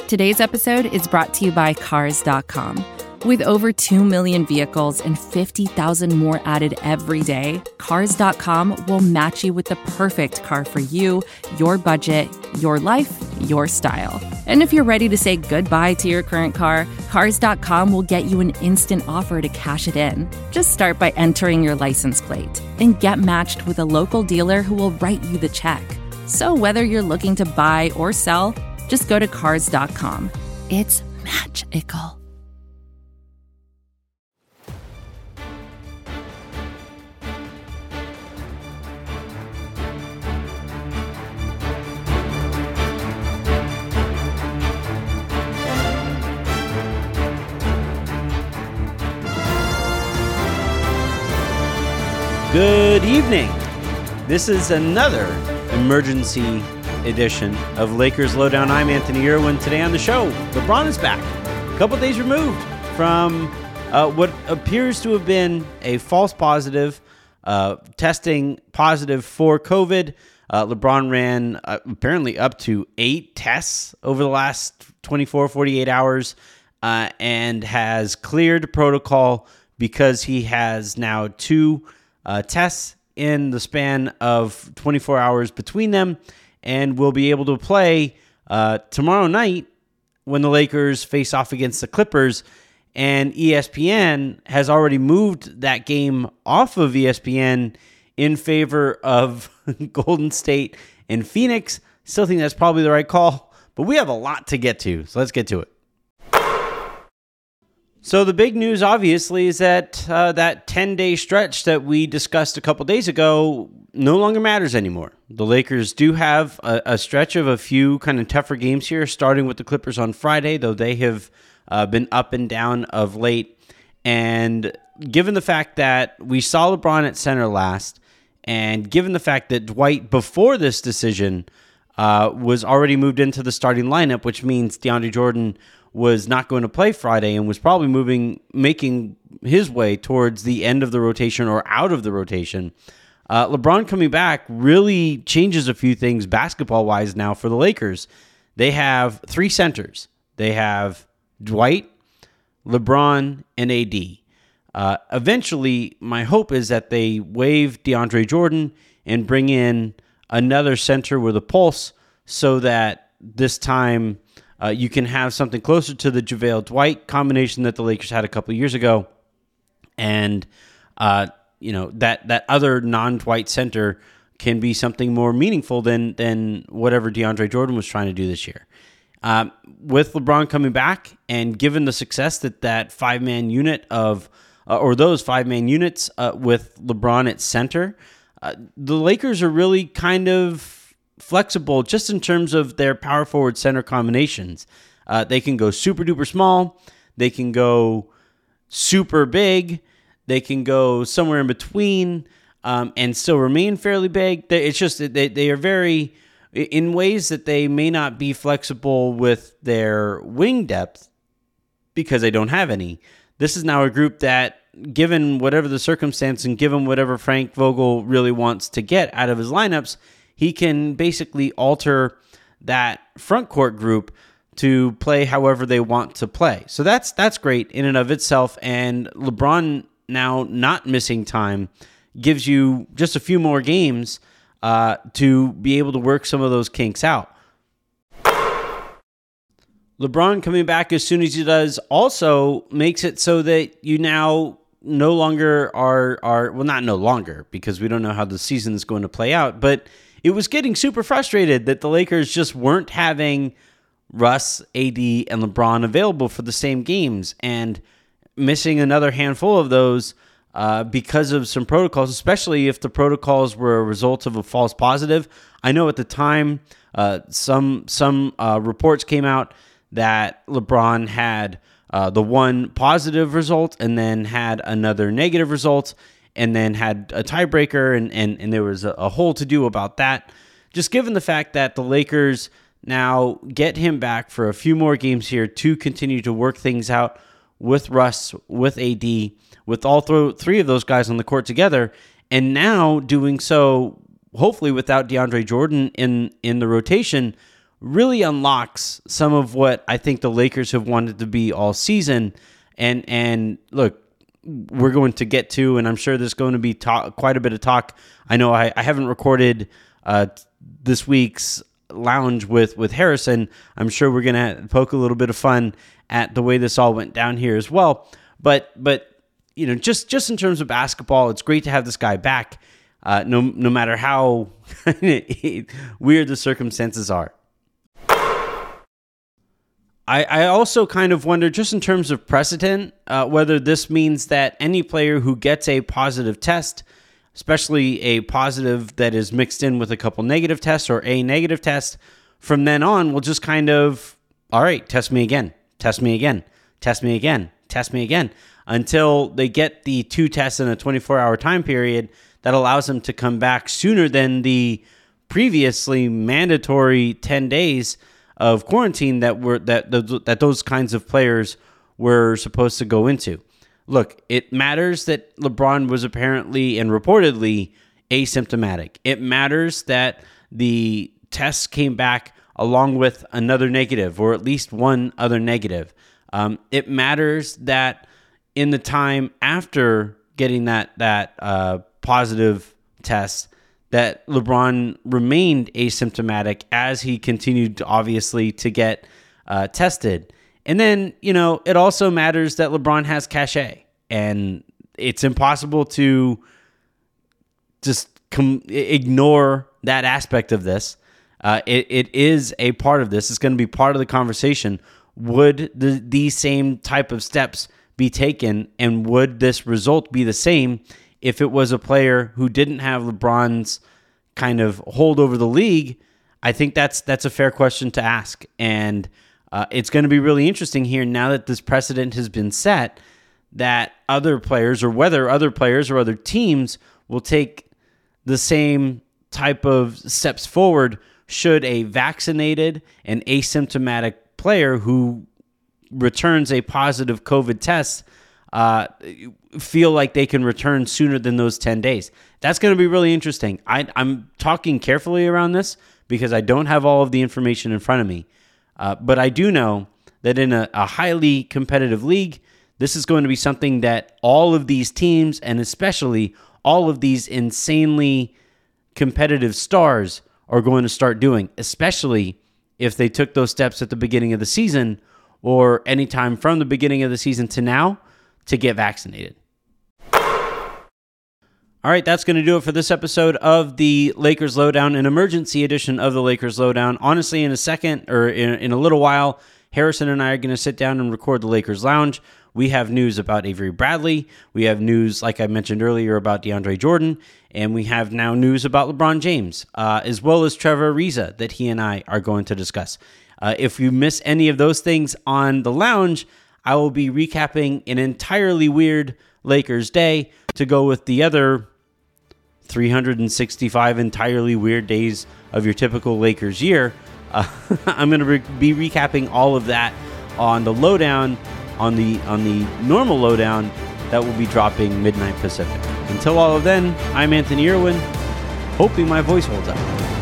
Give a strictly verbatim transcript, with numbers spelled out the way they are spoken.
Today's episode is brought to you by Cars dot com. With over two million vehicles and fifty thousand more added every day, Cars dot com will match you with the perfect car for you, your budget, your life, your style. And if you're ready to say goodbye to your current car, Cars dot com will get you an instant offer to cash it in. Just start by entering your license plate and get matched with a local dealer who will write you the check. So whether you're looking to buy or sell, just go to Cars dot com. It's magical. Good evening. This is another emergency edition of Lakers Lowdown. I'm Anthony Irwin. Today on the show, LeBron is back. A couple days removed from uh, what appears to have been a false positive, uh, testing positive for COVID. Uh, LeBron ran uh, apparently up to eight tests over the last twenty-four, forty-eight hours uh, and has cleared protocol because he has now two Uh, tests in the span of twenty-four hours between them, and will be able to play uh, tomorrow night when the Lakers face off against the Clippers. And E S P N has already moved that game off of E S P N in favor of Golden State and Phoenix. Still think that's probably the right call, but we have a lot to get to, so let's get to it. So the big news, obviously, is that uh, that ten-day stretch that we discussed a couple days ago no longer matters anymore. The Lakers do have a, a stretch of a few kind of tougher games here, starting with the Clippers on Friday, though they have uh, been up and down of late. And given the fact that we saw LeBron at center last, and given the fact that Dwight, before this decision, uh, was already moved into the starting lineup, which means DeAndre Jordan was not going to play Friday and was probably moving, making his way towards the end of the rotation or out of the rotation. Uh, LeBron coming back really changes a few things basketball-wise now for the Lakers. They have three centers. They have Dwight, LeBron, and A D. Uh, eventually, my hope is that they waive DeAndre Jordan and bring in another center with a pulse so that this time Uh, you can have something closer to the JaVale Dwight combination that the Lakers had a couple of years ago. And, uh, you know, that, that other non-Dwight center can be something more meaningful than, than whatever DeAndre Jordan was trying to do this year. Um, with LeBron coming back and given the success that that five-man unit of, uh, or those five-man units uh, with LeBron at center, uh, the Lakers are really kind of flexible just in terms of their power forward center combinations. Uh, they can go super duper small. They can go super big. They can go somewhere in between um, and still remain fairly big. They, it's just that they, they are very, in ways that they may not be flexible with their wing depth because they don't have any. This is now a group that, given whatever the circumstance and given whatever Frank Vogel really wants to get out of his lineups, he can basically alter that front court group to play however they want to play. So that's that's great in and of itself. And LeBron now not missing time gives you just a few more games uh, to be able to work some of those kinks out. LeBron coming back as soon as he does also makes it so that you now no longer are, are well, not no longer, because we don't know how the season is going to play out, but it was getting super frustrated that the Lakers just weren't having Russ, A D, and LeBron available for the same games, and missing another handful of those uh, because of some protocols, especially if the protocols were a result of a false positive. I know at the time uh, some some uh, reports came out that LeBron had uh, the one positive result and then had another negative result, and then had a tiebreaker, and, and, and there was a, a whole to-do about that. Just given the fact that the Lakers now get him back for a few more games here to continue to work things out with Russ, with A D, with all th- three of those guys on the court together, and now doing so, hopefully without DeAndre Jordan in, in the rotation, really unlocks some of what I think the Lakers have wanted to be all season. And and look, we're going to get to, and I'm sure there's going to be talk, quite a bit of talk. I know I, I haven't recorded uh, this week's lounge with, with Harrison. I'm sure we're going to poke a little bit of fun at the way this all went down here as well. But but you know, just just in terms of basketball, it's great to have this guy back. Uh, no no matter how weird the circumstances are. I, I also kind of wonder, just in terms of precedent, uh, whether this means that any player who gets a positive test, especially a positive that is mixed in with a couple negative tests or a negative test, from then on will just kind of, all right, test me again, test me again, test me again, test me again, until they get the two tests in a twenty-four hour time period that allows them to come back sooner than the previously mandatory ten days of quarantine that were that that those kinds of players were supposed to go into. Look, it matters that LeBron was apparently and reportedly asymptomatic. It matters that the tests came back along with another negative, or at least one other negative. Um, it matters that in the time after getting that that uh, positive test, that LeBron remained asymptomatic as he continued to, obviously, to get uh, tested. And then, you know, it also matters that LeBron has cachet, and it's impossible to just com- ignore that aspect of this. Uh, it, it is a part of this. It's going to be part of the conversation. Would the, these same type of steps be taken, and would this result be the same if it was a player who didn't have LeBron's kind of hold over the league? I think that's that's a fair question to ask. And uh, it's going to be really interesting here now that this precedent has been set, that other players, or whether other players or other teams will take the same type of steps forward should a vaccinated and asymptomatic player who returns a positive COVID test uh, feel like they can return sooner than those ten days. That's going to be really interesting. I, I'm talking carefully around this because I don't have all of the information in front of me. Uh, but I do know that in a, a highly competitive league, this is going to be something that all of these teams, and especially all of these insanely competitive stars, are going to start doing, especially if they took those steps at the beginning of the season or anytime from the beginning of the season to now to get vaccinated. All right, that's going to do it for this episode of the Lakers Lowdown, an emergency edition of the Lakers Lowdown. Honestly, in a second, or in, in a little while, Harrison and I are going to sit down and record the Lakers Lounge. We have news about Avery Bradley. We have news, like I mentioned earlier, about DeAndre Jordan. And we have now news about LeBron James, uh, as well as Trevor Ariza, that he and I are going to discuss. Uh, if you miss any of those things on the lounge, I will be recapping an entirely weird Lakers day to go with the other three hundred sixty-five entirely weird days of your typical Lakers year. Uh, I'm going to re- be recapping all of that on the lowdown, on the on the normal lowdown that will be dropping midnight Pacific. Until all of then, I'm Anthony Irwin, hoping my voice holds up.